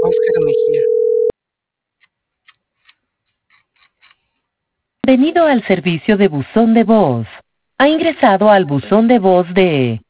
Óscar Mejía. Bienvenido al servicio de buzón de voz. Ha ingresado al buzón de voz de